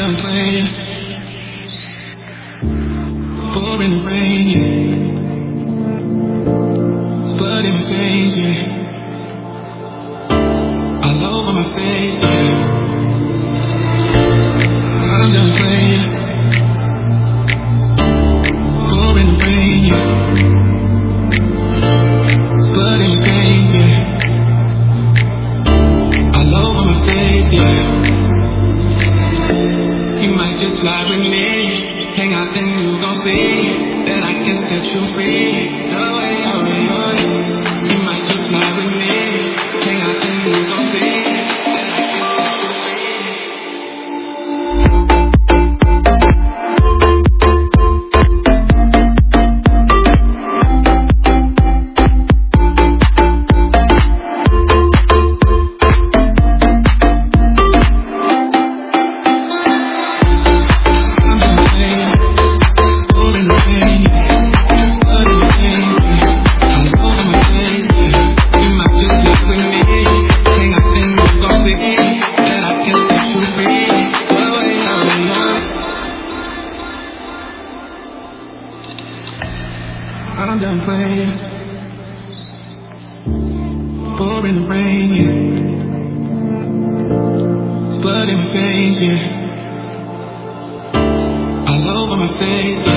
done playing, pouring the rain, yeah. It's blood in my face, yeah. All over my face, yeah. I'm done playing, pouring the rain, yeah. It's blood in my face, yeah. All over my face, yeah. You might just fly with me, hang out then you gon' see that I can set you free. No way, no way, no way. You might just fly with me, hang out then you gon' see that I can set you I'm done playing, pouring the rain, yeah. It's blood in my face, yeah. All over my face.